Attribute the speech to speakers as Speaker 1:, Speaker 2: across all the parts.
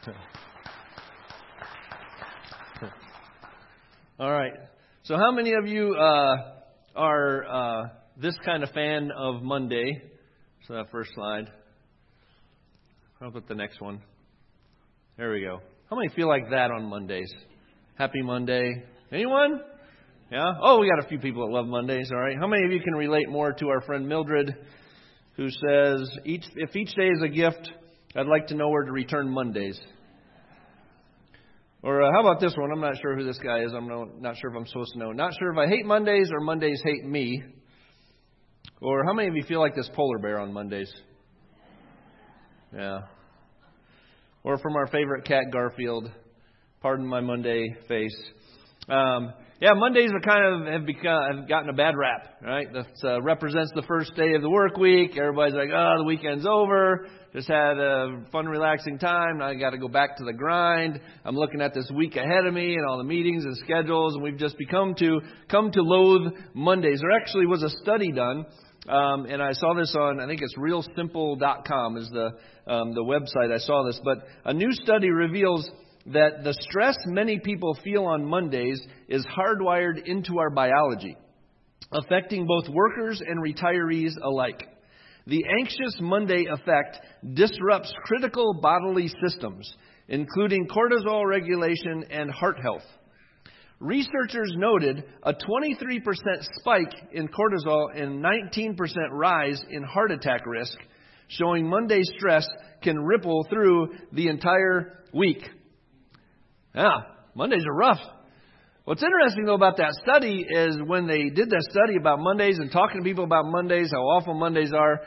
Speaker 1: All right. So how many of you are this kind of fan of Monday? So that first slide. I'll put the next one. There we go. How many feel like that on Mondays? Happy Monday. Anyone? Yeah? Oh, we got a few people that love Mondays, all right. How many of you can relate more to our friend Mildred, who says, if each day is a gift, I'd like to know where to return Mondays. Or how about this one? I'm not sure who this guy is. I'm not sure if I'm supposed to know. Not sure if I hate Mondays or Mondays hate me. Or how many of you feel like this polar bear on Mondays? Yeah. Or from our favorite cat, Garfield. Pardon my Monday face. Yeah, Mondays are kind of have gotten a bad rap, right? That represents the first day of the work week. Everybody's like, oh, the weekend's over. Just had a fun, relaxing time. Now I got to go back to the grind. I'm looking at this week ahead of me and all the meetings and schedules, and we've just come to loathe Mondays. There actually was a study done, and I saw this on, I think it's realsimple.com is the website I saw this. But a new study reveals that the stress many people feel on Mondays is hardwired into our biology, affecting both workers and retirees alike. The anxious Monday effect disrupts critical bodily systems, including cortisol regulation and heart health. Researchers noted a 23% spike in cortisol and 19% rise in heart attack risk, showing Monday stress can ripple through the entire week. Yeah, Mondays are rough. What's interesting, though, about that study is when they did that study about Mondays and talking to people about Mondays, how awful Mondays are,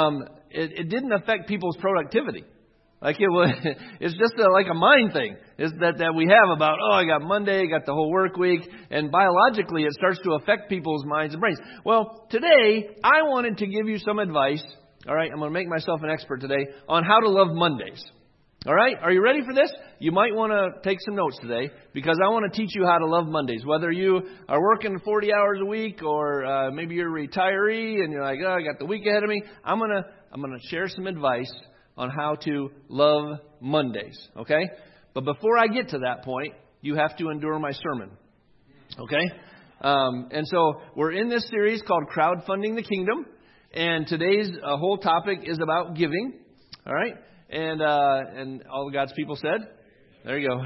Speaker 1: it didn't affect people's productivity. Like it's just like a mind thing is that we have about, I got Monday, I got the whole work week, and biologically it starts to affect people's minds and brains. Well, today I wanted to give you some advice. All right, I'm going to make myself an expert today on how to love Mondays. All right, are you ready for this? You might want to take some notes today because I want to teach you how to love Mondays. Whether you are working 40 hours a week or maybe you're a retiree and you're like, I got the week ahead of me. I'm gonna share some advice on how to love Mondays. Okay, but before I get to that point, you have to endure my sermon. Okay, and so we're in this series called Crowdfunding the Kingdom, and today's whole topic is about giving. All right. And all of God's people said, there you go.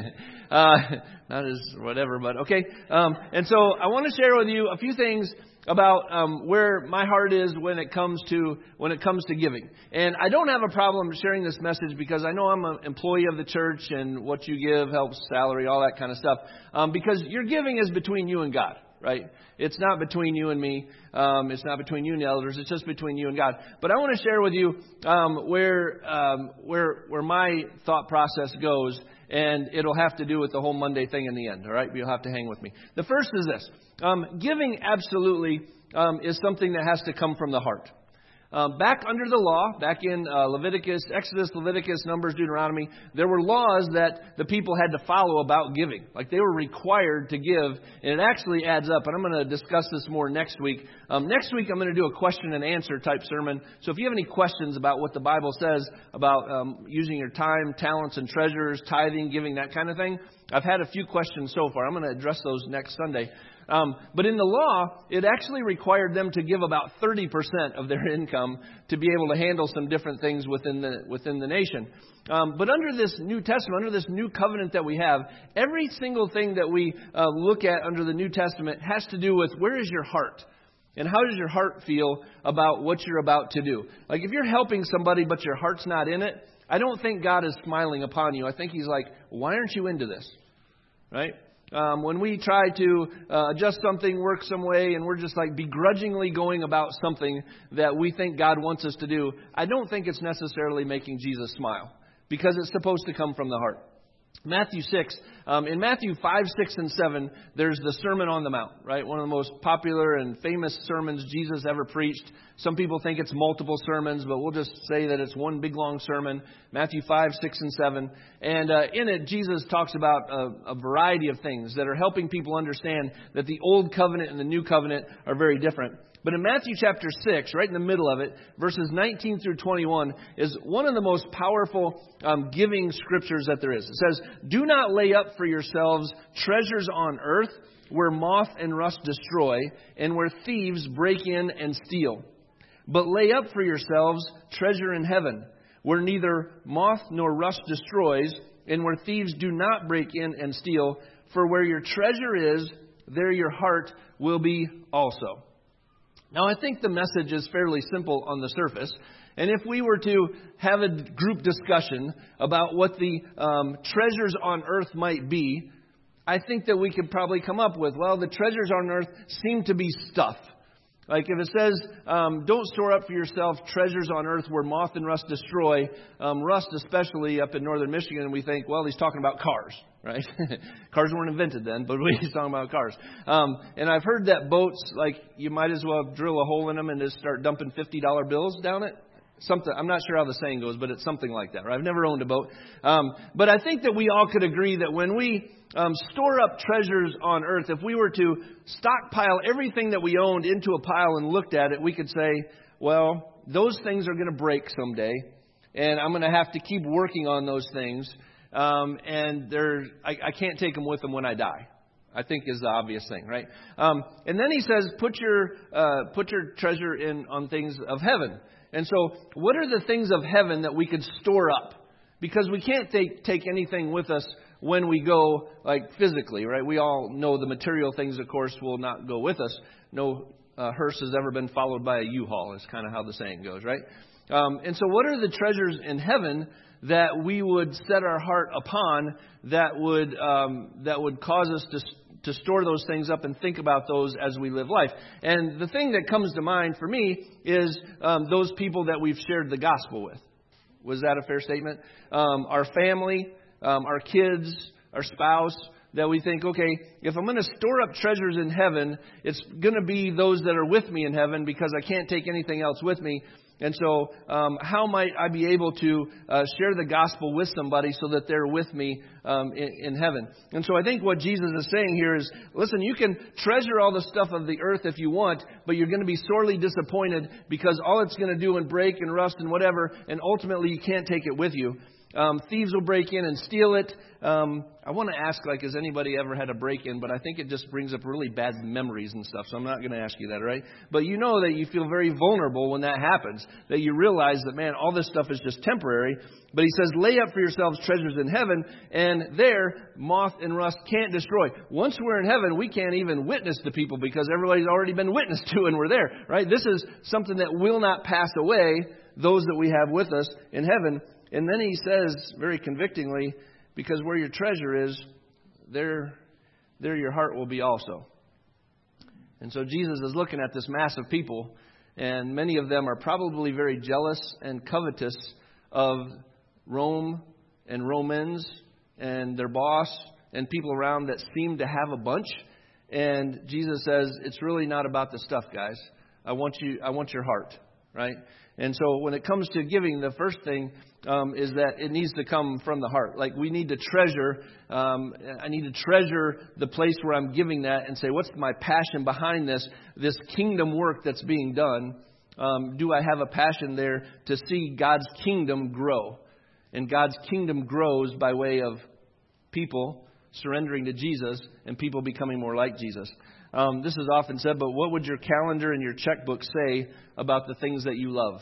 Speaker 1: Not as whatever, but okay. And so I want to share with you a few things about where my heart is when it comes to giving. And I don't have a problem sharing this message because I know I'm an employee of the church and what you give helps salary, all that kind of stuff. Because your giving is between you and God. Right? It's not between you and me. It's not between you and the elders. It's just between you and God. But I want to share with you where my thought process goes, and it'll have to do with the whole Monday thing in the end. All right? You'll have to hang with me. The first is this: giving absolutely is something that has to come from the heart. Back under the law, back in Exodus, Leviticus, Numbers, Deuteronomy, there were laws that the people had to follow about giving. Like they were required to give, and it actually adds up. And I'm going to discuss this more next week. Next week, I'm going to do a question and answer type sermon. So if you have any questions about what the Bible says about using your time, talents, and treasures, tithing, giving, that kind of thing, I've had a few questions so far. I'm going to address those next Sunday. But in the law, it actually required them to give about 30% of their income to be able to handle some different things within the nation. But under this New Testament, under this new covenant that we have, every single thing that we look at under the New Testament has to do with where is your heart? And how does your heart feel about what you're about to do? Like if you're helping somebody but your heart's not in it, I don't think God is smiling upon you. I think He's like, why aren't you into this? Right? When we try to adjust something, work some way, and we're just like begrudgingly going about something that we think God wants us to do, I don't think it's necessarily making Jesus smile because it's supposed to come from the heart. Matthew 6. In Matthew 5, 6, and 7, there's the Sermon on the Mount, right? One of the most popular and famous sermons Jesus ever preached. Some people think it's multiple sermons, but we'll just say that it's one big long sermon. Matthew 5, 6, and 7. And in it, Jesus talks about a variety of things that are helping people understand that the Old Covenant and the New Covenant are very different. But in Matthew chapter 6, right in the middle of it, verses 19 through 21, is one of the most powerful giving scriptures that there is. It says, "Do not lay up for yourselves treasures on earth, where moth and rust destroy, and where thieves break in and steal. But lay up for yourselves treasure in heaven, where neither moth nor rust destroys, and where thieves do not break in and steal. For where your treasure is, there your heart will be also." Now, I think the message is fairly simple on the surface. And if we were to have a group discussion about what the treasures on earth might be, I think that we could probably come up with, well, the treasures on earth seem to be stuff. Like if it says, don't store up for yourself treasures on earth where moth and rust destroy, rust especially up in northern Michigan, we think, well, he's talking about cars, right? Cars weren't invented then, but he's talking about cars. And I've heard that boats, like you might as well drill a hole in them and just start dumping $50 bills down it. Something, I'm not sure how the saying goes, but it's something like that. Right? I've never owned a boat. But I think that we all could agree that when we store up treasures on earth, if we were to stockpile everything that we owned into a pile and looked at it, we could say, well, those things are going to break someday, and I'm going to have to keep working on those things, and I can't take them with them when I die. I think is the obvious thing, right? And then he says, put your treasure in on things of heaven. And so, what are the things of heaven that we could store up? Because we can't take anything with us when we go, like physically, right? We all know the material things, of course, will not go with us. No hearse has ever been followed by a U-Haul, is kind of how the saying goes, right? And so, what are the treasures in heaven that we would set our heart upon that would cause us to store those things up and think about those as we live life? And the thing that comes to mind for me is those people that we've shared the gospel with. Was that a fair statement? Our family, our kids, our spouse, that we think, okay, if I'm going to store up treasures in heaven, it's going to be those that are with me in heaven because I can't take anything else with me. And so how might I be able to share the gospel with somebody so that they're with me in heaven? And so I think what Jesus is saying here is, listen, you can treasure all the stuff of the earth if you want, but you're going to be sorely disappointed because all it's going to do and break and rust and whatever, and ultimately you can't take it with you. Thieves will break in and steal it. I want to ask, like, has anybody ever had a break-in? But I think it just brings up really bad memories and stuff, so I'm not going to ask you that, right? But you know that you feel very vulnerable when that happens, that you realize that, man, all this stuff is just temporary. But he says, lay up for yourselves treasures in heaven, and there moth and rust can't destroy. Once we're in heaven, we can't even witness to people because everybody's already been witnessed to and we're there, right? This is something that will not pass away, those that we have with us in heaven. And then he says, very convictingly, because where your treasure is, there your heart will be also. And so Jesus is looking at this mass of people, and many of them are probably very jealous and covetous of Rome and Romans and their boss and people around that seem to have a bunch. And Jesus says, it's really not about the stuff, guys. I want your heart, right? And so when it comes to giving, the first thing is that it needs to come from the heart. Like we need to treasure, I need to treasure the place where I'm giving that and say, what's my passion behind this kingdom work that's being done? Do I have a passion there to see God's kingdom grow? And God's kingdom grows by way of people surrendering to Jesus and people becoming more like Jesus. This is often said, but what would your calendar and your checkbook say about the things that you love?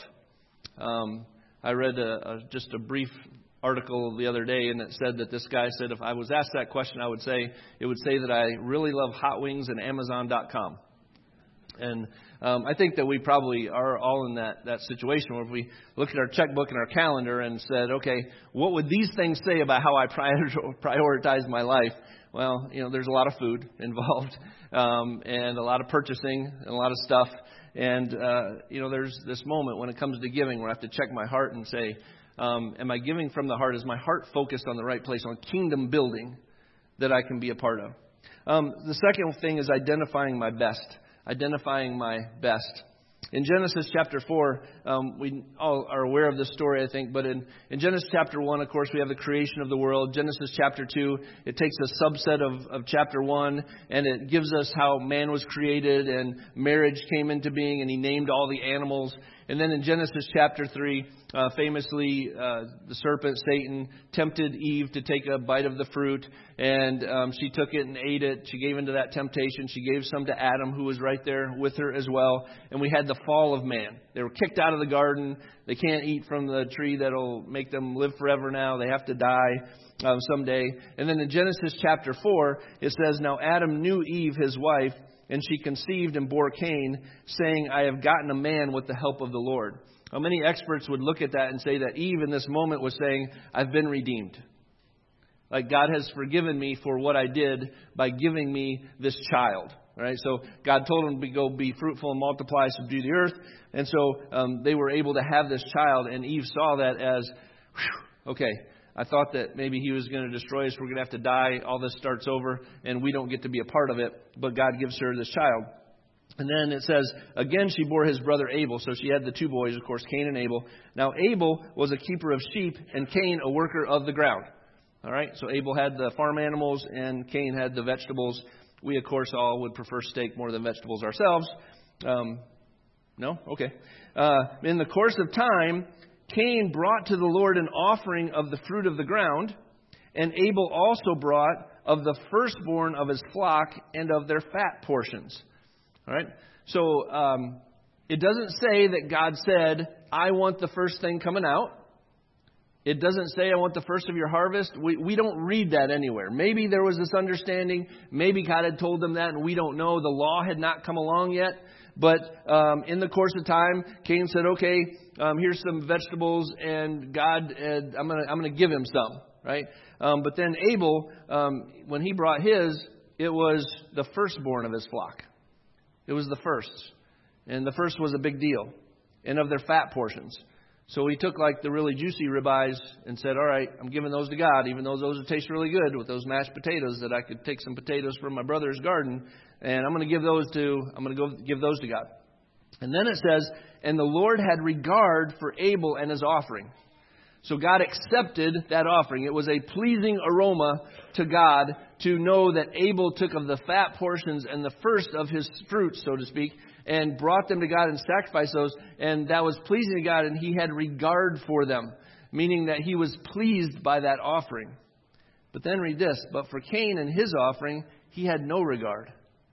Speaker 1: I read just a brief article the other day, and it said that this guy said if I was asked that question, it would say that I really love hot wings and Amazon.com. And I think that we probably are all in that situation where if we look at our checkbook and our calendar and said, okay, what would these things say about how I prioritize my life? Well, there's a lot of food involved and a lot of purchasing and a lot of stuff. And, there's this moment when it comes to giving where I have to check my heart and say, am I giving from the heart? Is my heart focused on the right place, on kingdom building that I can be a part of? The second thing is identifying my best. Identifying my best. In Genesis chapter 4, we all are aware of this story, I think, but in Genesis chapter 1, of course, we have the creation of the world. Genesis chapter 2, it takes a subset of chapter 1, and it gives us how man was created and marriage came into being, and he named all the animals. And then in Genesis chapter 3, famously, the serpent, Satan, tempted Eve to take a bite of the fruit, and she took it and ate it. She gave into that temptation. She gave some to Adam, who was right there with her as well. And we had the fall of man. They were kicked out of the garden. They can't eat from the tree that'll make them live forever now. They have to die someday. And then in Genesis chapter 4, it says, "Now Adam knew Eve, his wife, and she conceived and bore Cain, saying, I have gotten a man with the help of the Lord." Now, many experts would look at that and say that Eve in this moment was saying, I've been redeemed. Like God has forgiven me for what I did by giving me this child. Right? So God told them to go be fruitful and multiply, subdue the earth. And so they were able to have this child. And Eve saw that as, okay, I thought that maybe he was going to destroy us. We're going to have to die. All this starts over and we don't get to be a part of it. But God gives her this child. And then it says, again, she bore his brother Abel. So she had the two boys, of course, Cain and Abel. Now, Abel was a keeper of sheep and Cain a worker of the ground. All right. So Abel had the farm animals and Cain had the vegetables. We, of course, all would prefer steak more than vegetables ourselves. No? Okay. In the course of time, Cain brought to the Lord an offering of the fruit of the ground, and Abel also brought of the firstborn of his flock and of their fat portions. All right? So it doesn't say that God said, I want the first thing coming out. It doesn't say, I want the first of your harvest. We don't read that anywhere. Maybe there was this understanding. Maybe God had told them that, and we don't know. The law had not come along yet. But in the course of time, Cain said, okay, here's some vegetables, and God, I'm gonna give him some, right? But then Abel, when he brought his, it was the firstborn of his flock. It was the first. And the first was a big deal. And of their fat portions. So he took like the really juicy ribeyes and said, all right, I'm giving those to God, even though those would taste really good with those mashed potatoes, that I could take some potatoes from my brother's garden, and I'm going to go give those to God. And then it says, and the Lord had regard for Abel and his offering. So God accepted that offering. It was a pleasing aroma to God to know that Abel took of the fat portions and the first of his fruit, so to speak, and brought them to God and sacrificed those. And that was pleasing to God, and he had regard for them, meaning that he was pleased by that offering. But then read this. But for Cain and his offering, he had no regard.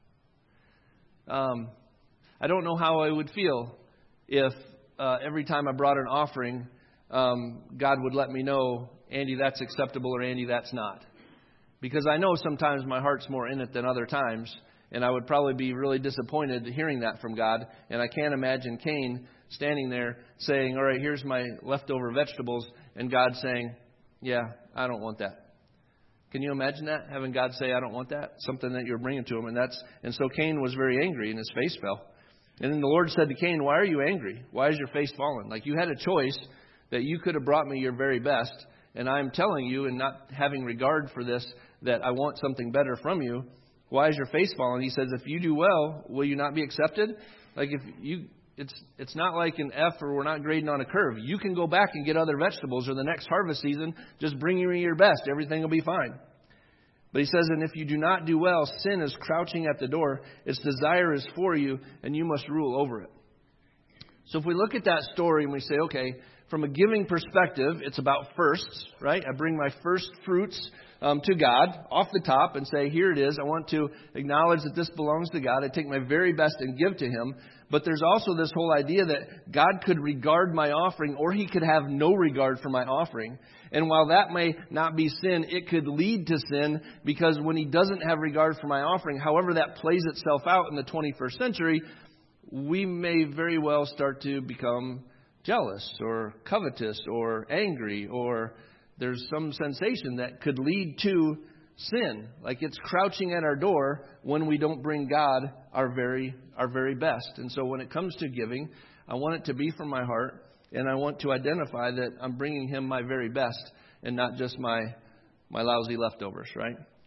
Speaker 1: I don't know how I would feel if every time I brought an offering, God would let me know, Andy, that's acceptable, or Andy, that's not. Because I know sometimes my heart's more in it than other times. And I would probably be really disappointed hearing that from God. And I can't imagine Cain standing there saying, all right, here's my leftover vegetables. And God saying, yeah, I don't want that. Can you imagine that? Having God say, I don't want that? Something that you're bringing to him. And so Cain was very angry and his face fell. And then the Lord said to Cain, why are you angry? Why is your face fallen? Like you had a choice that you could have brought me your very best. And I'm telling you, and not having regard for this, that I want something better from you. Why is your face fallen? He says, if you do well, will you not be accepted? Like if you, it's not like an F or we're not grading on a curve. You can go back and get other vegetables, or the next harvest season, just bring me your best. Everything will be fine. But he says, and if you do not do well, sin is crouching at the door. Its desire is for you, and you must rule over it. So if we look at that story and we say, okay, from a giving perspective, it's about firsts, right? I bring my first fruits to God off the top and say, here it is. I want to acknowledge that this belongs to God. I take my very best and give to him. But there's also this whole idea that God could regard my offering, or he could have no regard for my offering. And while that may not be sin, it could lead to sin, because when he doesn't have regard for my offering, however that plays itself out in the 21st century, we may very well start to become jealous or covetous or angry, or there's some sensation that could lead to sin. Like it's crouching at our door when we don't bring God our very best. And so when it comes to giving, I want it to be from my heart, and I want to identify that I'm bringing him my very best and not just my lousy leftovers, right?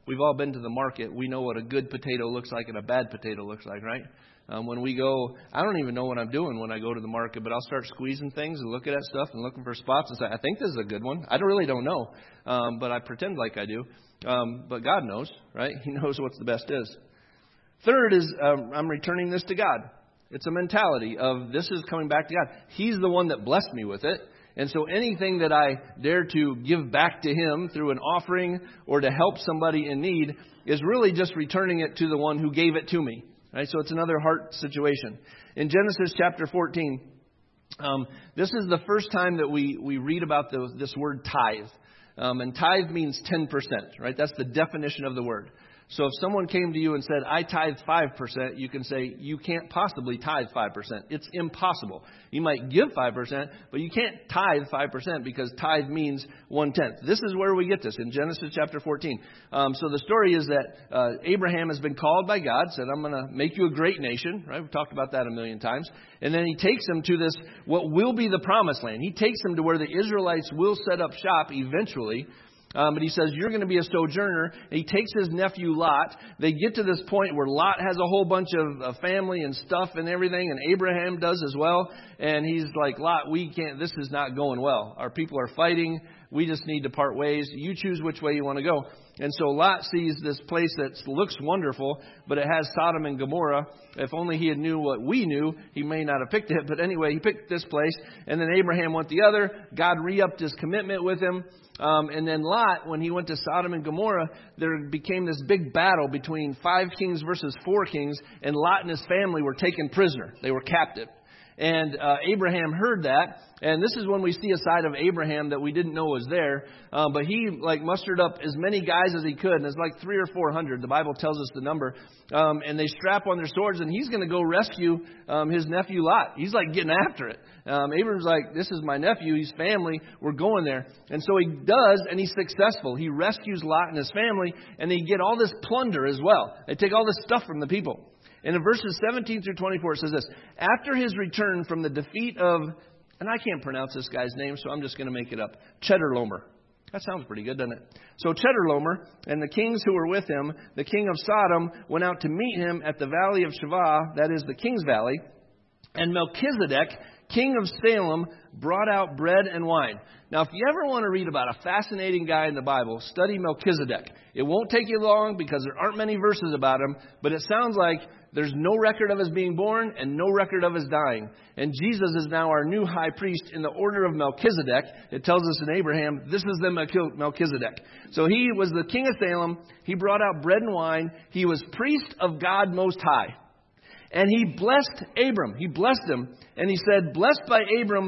Speaker 1: We've all been to the market. We know what a good potato looks like and a bad potato looks like, right? When we go, I don't even know what I'm doing when I go to the market, but I'll start squeezing things and looking at stuff and looking for spots and say, I think this is a good one. I really don't know, but I pretend like I do. But God knows, right? He knows what the best is. Third is I'm returning this to God. It's a mentality of this is coming back to God. He's the one that blessed me with it. And so anything that I dare to give back to Him through an offering or to help somebody in need is really just returning it to the one who gave it to me. Right? So it's another heart situation. In Genesis chapter 14, this is the first time that we read about this word tithe. And tithe means 10%, right? That's the definition of the word. So if someone came to you and said, I tithe 5%, you can say, you can't possibly tithe 5%. It's impossible. You might give 5%, but you can't tithe 5% because tithe means 1/10. This is where we get this in Genesis chapter 14. So the story is that Abraham has been called by God, said, I'm going to make you a great nation. Right? We've talked about that a million times. And then He takes him to this, what will be the promised land. He takes him to where the Israelites will set up shop eventually. But He says, you're going to be a sojourner. And He takes his nephew Lot. They get to this point where Lot has a whole bunch of family and stuff and everything. And Abraham does as well. And he's like, Lot, this is not going well. Our people are fighting. We just need to part ways. You choose which way you want to go. And so Lot sees this place that looks wonderful, but it has Sodom and Gomorrah. If only he had knew what we knew, he may not have picked it. But anyway, he picked this place. And then Abraham went the other. God re-upped his commitment with him. And then Lot, when he went to Sodom and Gomorrah, there became this big battle between 5 kings versus 4 kings. And Lot and his family were taken prisoner. They were captive. And Abraham heard that. And this is when we see a side of Abraham that we didn't know was there. But he mustered up as many guys as he could. And it's like 300 or 400. The Bible tells us the number. And they strap on their swords. And he's going to go rescue his nephew Lot. He's getting after it. Abraham's like, this is my nephew. He's family. We're going there. And so he does. And he's successful. He rescues Lot and his family. And they get all this plunder as well. They take all this stuff from the people. And in verses 17 through 24, it says this. After his return from the defeat of, and I can't pronounce this guy's name, so I'm just going to make it up, Chedorlaomer. That sounds pretty good, doesn't it? So Chedorlaomer and the kings who were with him, the king of Sodom, went out to meet him at the valley of Shavah, that is the king's valley. And Melchizedek, king of Salem, brought out bread and wine. Now, if you ever want to read about a fascinating guy in the Bible, study Melchizedek. It won't take you long because there aren't many verses about him, but it sounds like there's no record of his being born and no record of his dying. And Jesus is now our new high priest in the order of Melchizedek. It tells us in Abraham, this is the Melchizedek. So he was the king of Salem. He brought out bread and wine. He was priest of God Most High. And he blessed Abram. He blessed him. And he said, blessed by Abram,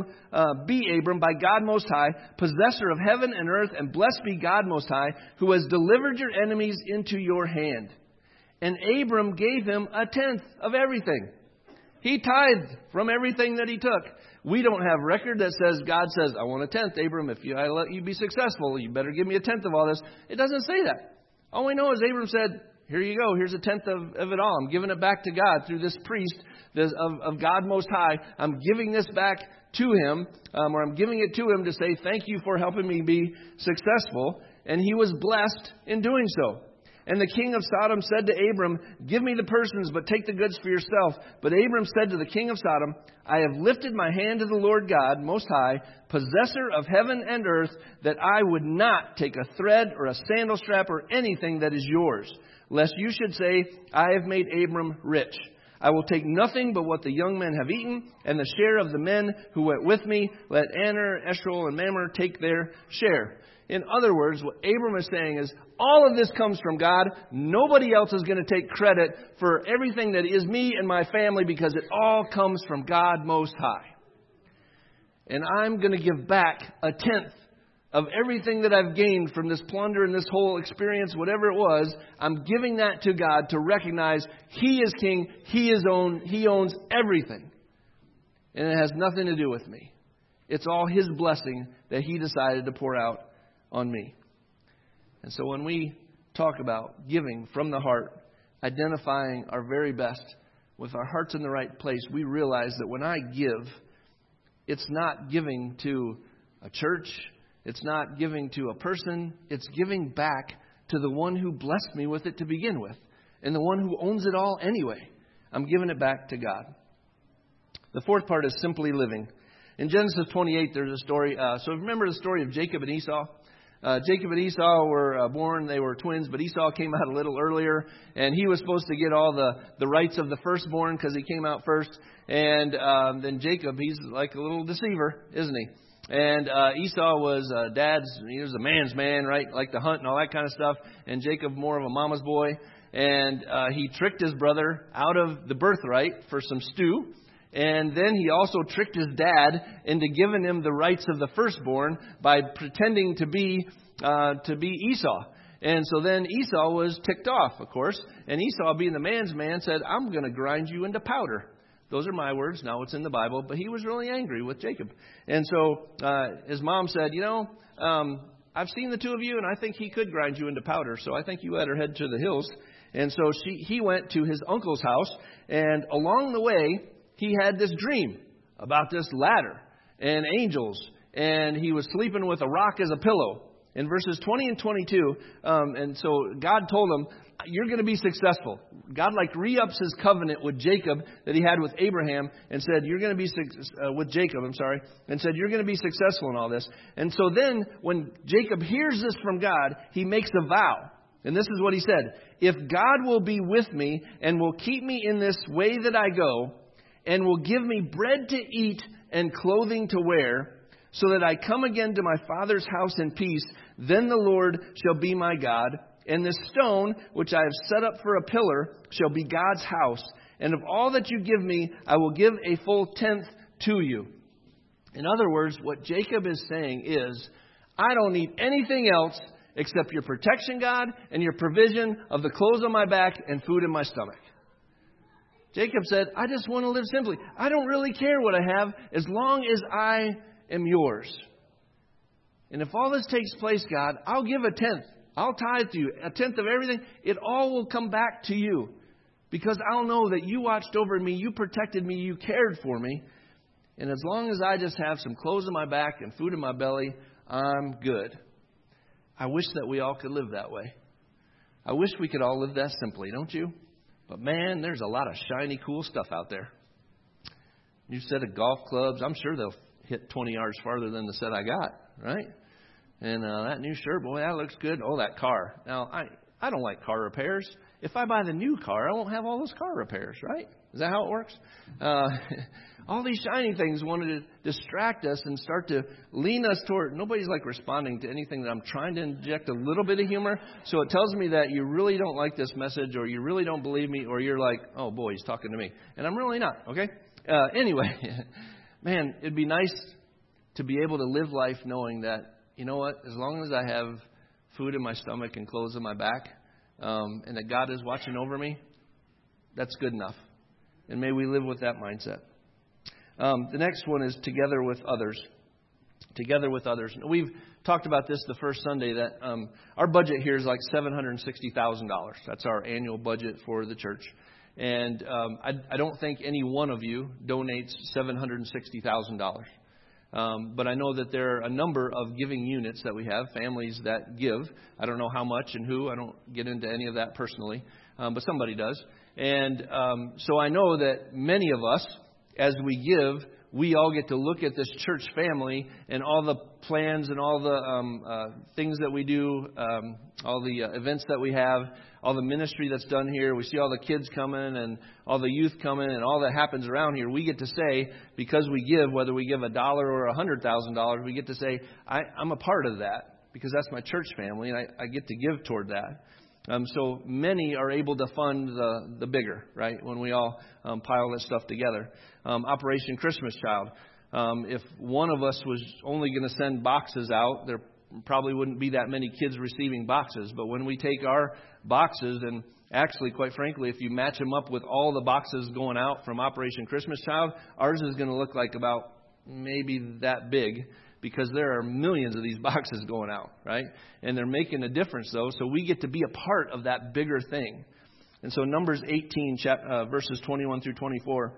Speaker 1: be Abram by God Most High, possessor of heaven and earth, and blessed be God Most High, who has delivered your enemies into your hand. And Abram gave him 1/10 of everything. He tithed from everything that he took. We don't have record that says, God says, I want 1/10, Abram. If I let you be successful, you better give me 1/10 of all this. It doesn't say that. All we know is Abram said, here you go. Here's 1/10 of it all. I'm giving it back to God through this priest of God Most High. I'm giving this back to him, or I'm giving it to him to say, thank you for helping me be successful. And he was blessed in doing so. And the king of Sodom said to Abram, give me the persons, but take the goods for yourself. But Abram said to the king of Sodom, I have lifted my hand to the Lord God, Most High, possessor of heaven and earth, that I would not take a thread or a sandal strap or anything that is yours, lest you should say, I have made Abram rich. I will take nothing but what the young men have eaten, and the share of the men who went with me. Let Aner, Eshcol, and Mamre take their share. In other words, what Abram is saying is, all of this comes from God. Nobody else is going to take credit for everything that is me and my family because it all comes from God Most High. And I'm going to give back 1/10 of everything that I've gained from this plunder and this whole experience, whatever it was. I'm giving that to God to recognize He is King. He owns everything. And it has nothing to do with me. It's all His blessing that He decided to pour out on me. And so when we talk about giving from the heart, identifying our very best with our hearts in the right place, we realize that when I give, it's not giving to a church, it's not giving to a person, it's giving back to the one who blessed me with it to begin with, and the one who owns it all anyway. I'm giving it back to God. The fourth part is simply living. In Genesis 28, there's a story. So remember the story of Jacob and Esau? Jacob and Esau were born. They were twins, but Esau came out a little earlier, and he was supposed to get all the rights of the firstborn because he came out first. And then Jacob, he's like a little deceiver, isn't he? And Esau was he was a man's man, right? Like to hunt and all that kind of stuff. And Jacob more of a mama's boy. And he tricked his brother out of the birthright for some stew. And then he also tricked his dad into giving him the rights of the firstborn by pretending to be Esau. And so then Esau was ticked off, of course. And Esau, being the man's man, said, I'm going to grind you into powder. Those are my words. Now it's in the Bible. But he was really angry with Jacob. And so his mom said, I've seen the two of you, and I think he could grind you into powder. So I think you better head to the hills. And so he went to his uncle's house. And along the way, he had this dream about this ladder and angels. And he was sleeping with a rock as a pillow. In verses 20 and 22, and so God told him, you're going to be successful. God re-ups his covenant with Jacob that he had with Abraham and said, you're going to be with Jacob, and said, you're going to be successful in all this. And so then when Jacob hears this from God, he makes a vow. And this is what he said, if God will be with me and will keep me in this way that I go and will give me bread to eat and clothing to wear, so that I come again to my father's house in peace, then the Lord shall be my God, and this stone which I have set up for a pillar shall be God's house. And of all that you give me, I will give a full tenth to you. In other words, what Jacob is saying is, I don't need anything else except your protection, God, and your provision of the clothes on my back and food in my stomach. Jacob said, I just want to live simply. I don't really care what I have as long as I am yours. And if all this takes place, God, I'll give a tenth. I'll tithe to you, a tenth of everything. It all will come back to you. Because I'll know that you watched over me, you protected me, you cared for me. And as long as I just have some clothes on my back and food in my belly, I'm good. I wish that we all could live that way. I wish we could all live that simply, don't you? But man, there's a lot of shiny, cool stuff out there. New set of golf clubs. I'm sure they'll hit 20 yards farther than the set I got, right? And that new shirt, boy, that looks good. Oh, that car. Now, I don't like car repairs. If I buy the new car, I won't have all those car repairs, right? Is that how it works? All these shiny things wanted to distract us and start to lean us toward. Nobody's responding to anything that I'm trying to inject a little bit of humor. So it tells me that you really don't like this message, or you really don't believe me, or you're like, oh boy, he's talking to me. And I'm really not, okay? Anyway, man, it'd be nice to be able to live life knowing that, you know what, as long as I have food in my stomach and clothes on my back, and that God is watching over me, that's good enough. And may we live with that mindset. The next one is together with others. Together with others. And we've talked about this the first Sunday, that our budget here is like $760,000. That's our annual budget for the church. And I don't think any one of you donates $760,000. But I know that there are a number of giving units that we have, families that give. I don't know how much and who. I don't get into any of that personally, but somebody does. And so I know that many of us, as we give, we all get to look at this church family and all the plans and all the things that we do, all the events that we have, all the ministry that's done here. We see all the kids coming and all the youth coming and all that happens around here. We get to say, because we give, whether we give $1 or $100,000, we get to say, I'm a part of that because that's my church family and I get to give toward that. So many are able to fund the bigger, right, when we all pile this stuff together. Operation Christmas Child. If one of us was only going to send boxes out, there probably wouldn't be that many kids receiving boxes. But when we take our boxes, and actually, quite frankly, if you match them up with all the boxes going out from Operation Christmas Child, ours is going to look like about maybe that big, because there are millions of these boxes going out, right? And they're making a difference, though, so we get to be a part of that bigger thing. And so Numbers 18, verses 21 through 24,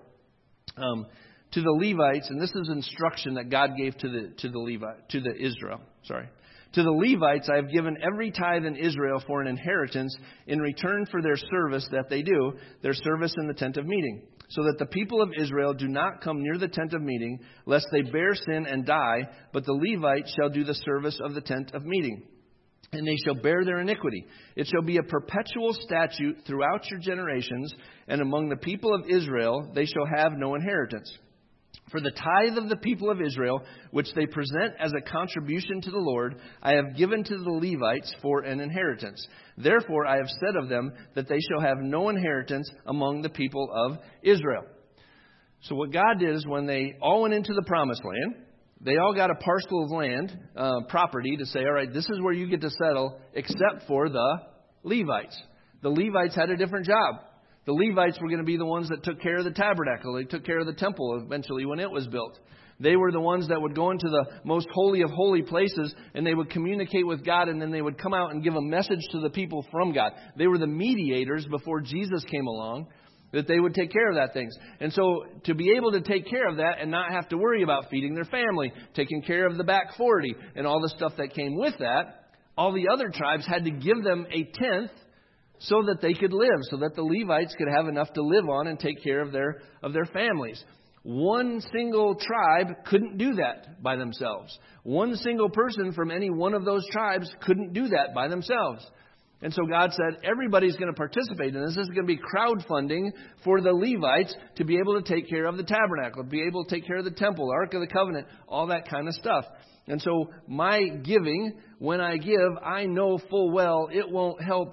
Speaker 1: to the Levites, and this is instruction that God gave to Israel. To the Levites I have given every tithe in Israel for an inheritance in return for their service that they do, their service in the tent of meeting, so that the people of Israel do not come near the tent of meeting, lest they bear sin and die, but the Levites shall do the service of the tent of meeting. And they shall bear their iniquity. It shall be a perpetual statute throughout your generations, and among the people of Israel they shall have no inheritance. For the tithe of the people of Israel, which they present as a contribution to the Lord, I have given to the Levites for an inheritance. Therefore I have said of them that they shall have no inheritance among the people of Israel. So what God did is when they all went into the promised land, they all got a parcel of land, property, to say, all right, this is where you get to settle, except for the Levites. The Levites had a different job. The Levites were going to be the ones that took care of the tabernacle. They took care of the temple eventually when it was built. They were the ones that would go into the most holy of holy places, and they would communicate with God, and then they would come out and give a message to the people from God. They were the mediators before Jesus came along, that they would take care of that things. And so to be able to take care of that and not have to worry about feeding their family, taking care of the back 40 and all the stuff that came with that, all the other tribes had to give them a tenth so that they could live, so that the Levites could have enough to live on and take care of their families. One single tribe couldn't do that by themselves. One single person from any one of those tribes couldn't do that by themselves. And so God said, everybody's going to participate in this. This is going to be crowdfunding for the Levites to be able to take care of the tabernacle, to be able to take care of the temple, the Ark of the Covenant, all that kind of stuff. And so my giving, when I give, I know full well it won't help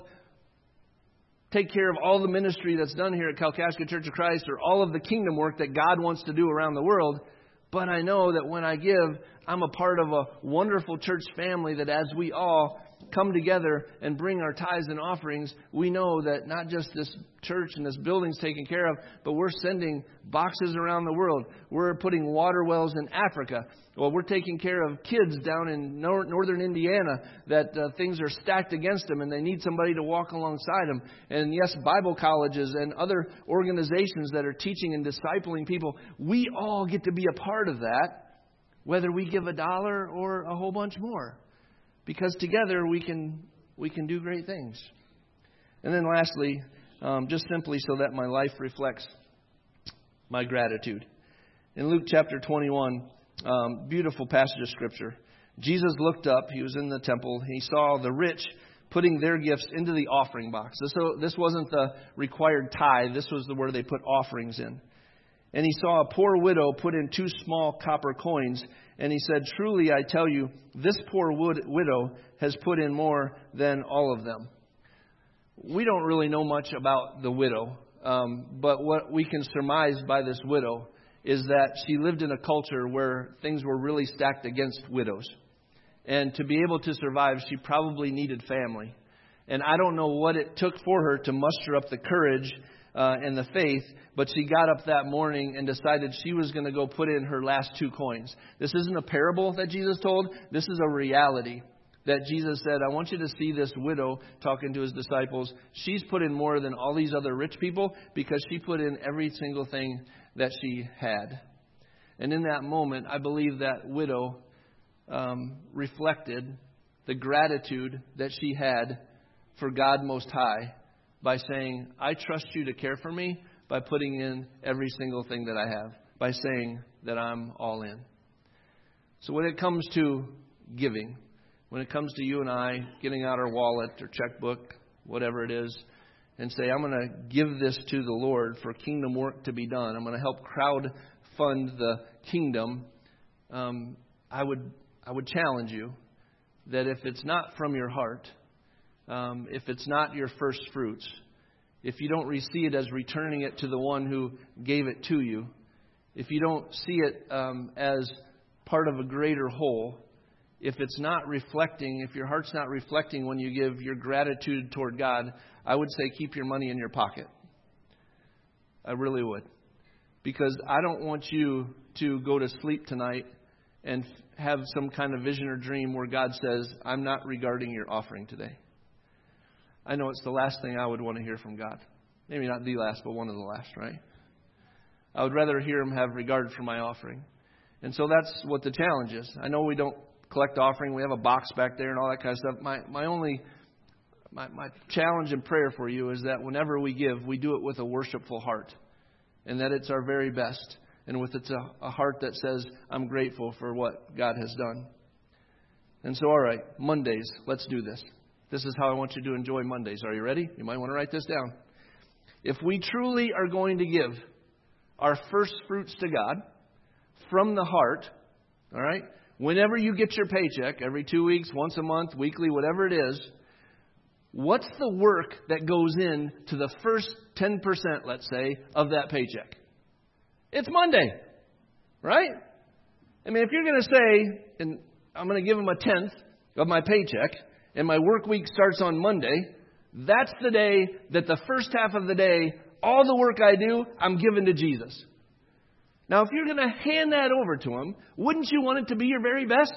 Speaker 1: take care of all the ministry that's done here at Kalkaska Church of Christ or all of the kingdom work that God wants to do around the world. But I know that when I give, I'm a part of a wonderful church family that as we all come together and bring our tithes and offerings, we know that not just this church and this building's taken care of, but we're sending boxes around the world. We're putting water wells in Africa. Well, we're taking care of kids down in northern Indiana that things are stacked against them and they need somebody to walk alongside them. And yes, Bible colleges and other organizations that are teaching and discipling people, we all get to be a part of that, whether we give $1 or a whole bunch more. Because together we can do great things. And then lastly, just simply so that my life reflects my gratitude. In Luke chapter 21, beautiful passage of Scripture. Jesus looked up. He was in the temple. He saw the rich putting their gifts into the offering box. This wasn't the required tithe. This was where they put offerings in. And he saw a poor widow put in 2 small copper coins. And he said, truly, I tell you, this poor widow has put in more than all of them. We don't really know much about the widow. But what we can surmise by this widow is that she lived in a culture where things were really stacked against widows. And to be able to survive, she probably needed family. And I don't know what it took for her to muster up the courage and the faith, but she got up that morning and decided she was going to go put in her last 2 coins. This isn't a parable that Jesus told. This is a reality that Jesus said, I want you to see this widow talking to his disciples. She's put in more than all these other rich people because she put in every single thing that she had. And in that moment, I believe that widow reflected the gratitude that she had for God Most High by saying, I trust you to care for me, by putting in every single thing that I have, by saying that I'm all in. So when it comes to giving, when it comes to you and I getting out our wallet or checkbook, whatever it is, and say, I'm going to give this to the Lord for kingdom work to be done. I'm going to help crowd fund the kingdom. I would challenge you that if it's not from your heart, if it's not your first fruits, if you don't see it as returning it to the one who gave it to you, if you don't see it as part of a greater whole, if it's not reflecting, if your heart's not reflecting when you give your gratitude toward God, I would say keep your money in your pocket. I really would. Because I don't want you to go to sleep tonight and have some kind of vision or dream where God says, I'm not regarding your offering today. I know it's the last thing I would want to hear from God. Maybe not the last, but one of the last, right? I would rather hear him have regard for my offering. And so that's what the challenge is. I know we don't collect offering. We have a box back there and all that kind of stuff. My challenge and prayer for you is that whenever we give, we do it with a worshipful heart, and that it's our very best, and with it's a heart that says, I'm grateful for what God has done. And so, all right, Mondays, let's do this. This is how I want you to enjoy Mondays. Are you ready? You might want to write this down. If we truly are going to give our first fruits to God from the heart, all right, whenever you get your paycheck, every 2 weeks, once a month, weekly, whatever it is, what's the work that goes in to the first 10%, let's say, of that paycheck? It's Monday, right? I mean, if you're going to say, and I'm going to give them a 10th of my paycheck, and my work week starts on Monday, that's the day that the first half of the day, all the work I do, I'm giving to Jesus. Now, if you're going to hand that over to Him, wouldn't you want it to be your very best?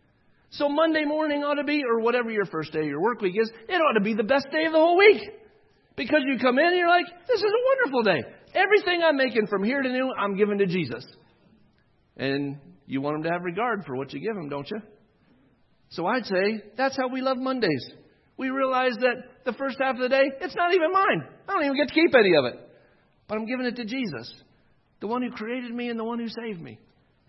Speaker 1: So Monday morning ought to be, or whatever your first day of your work week is, it ought to be the best day of the whole week. Because you come in and you're like, this is a wonderful day. Everything I'm making from here to noon, I'm giving to Jesus. And you want Him to have regard for what you give Him, don't you? So I'd say that's how we love Mondays. We realize that the first half of the day, it's not even mine. I don't even get to keep any of it. But I'm giving it to Jesus, the one who created me and the one who saved me.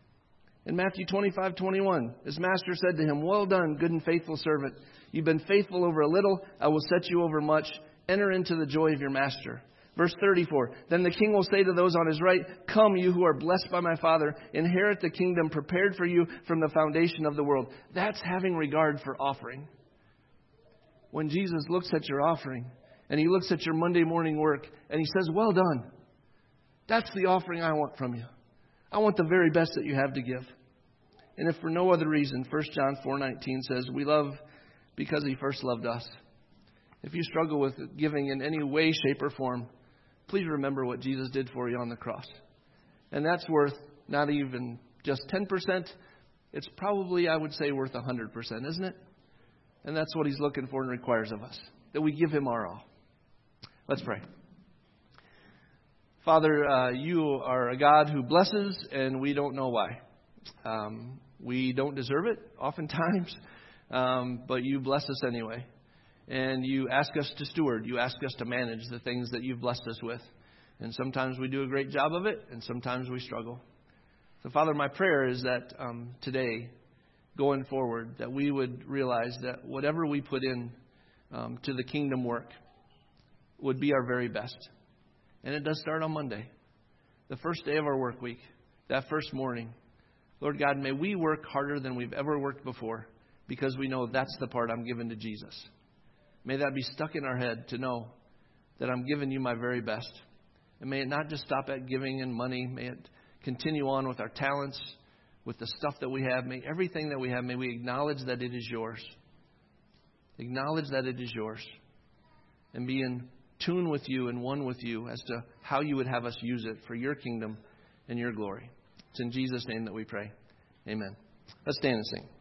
Speaker 1: In Matthew 25:21, his master said to him, well done, good and faithful servant. You've been faithful over a little. I will set you over much. Enter into the joy of your master. Verse 34, then the king will say to those on his right, come, you who are blessed by my Father, inherit the kingdom prepared for you from the foundation of the world. That's having regard for offering. When Jesus looks at your offering and He looks at your Monday morning work and He says, well done. That's the offering I want from you. I want the very best that you have to give. And if for no other reason, 1 John 4:19 says, we love because He first loved us. If you struggle with giving in any way, shape, or form, please remember what Jesus did for you on the cross. And that's worth not even just 10%. It's probably, I would say, worth 100%, isn't it? And that's what He's looking for and requires of us, that we give Him our all. Let's pray. Father, You are a God who blesses, and we don't know why. We don't deserve it oftentimes, but You bless us anyway. And You ask us to steward. You ask us to manage the things that You've blessed us with. And sometimes we do a great job of it, and sometimes we struggle. So, Father, my prayer is that today, going forward, that we would realize that whatever we put in to the kingdom work would be our very best. And it does start on Monday, the first day of our work week, that first morning. Lord God, may we work harder than we've ever worked before, because we know that's the part I'm giving to Jesus. May that be stuck in our head to know that I'm giving You my very best. And may it not just stop at giving and money. May it continue on with our talents, with the stuff that we have. May everything that we have, may we acknowledge that it is Yours. Acknowledge that it is Yours. And be in tune with You and one with You as to how You would have us use it for Your kingdom and Your glory. It's in Jesus' name that we pray. Amen. Let's stand and sing.